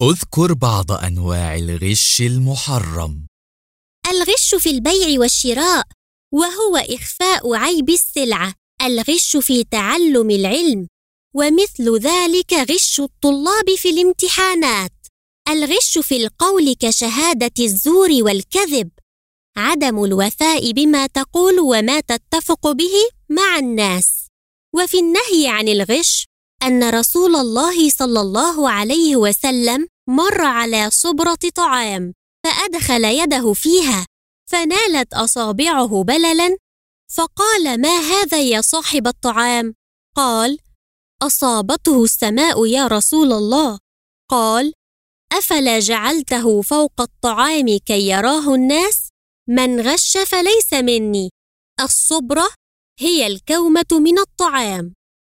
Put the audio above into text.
اذكر بعض أنواع الغش المحرم. الغش في البيع والشراء، وهو إخفاء عيب السلعة. الغش في تعلم العلم، ومثل ذلك غش الطلاب في الامتحانات. الغش في القول كشهادة الزور والكذب. عدم الوفاء بما تقول وما تتفق به مع الناس. وفي النهي عن الغش أن رسول الله صلى الله عليه وسلم مر على صبرة طعام، فأدخل يده فيها فنالت أصابعه بللا، فقال: ما هذا يا صاحب الطعام؟ قال: أصابته السماء يا رسول الله. قال: أفلا جعلته فوق الطعام كي يراه الناس؟ من غش فليس مني. الصبرة هي الكومة من الطعام.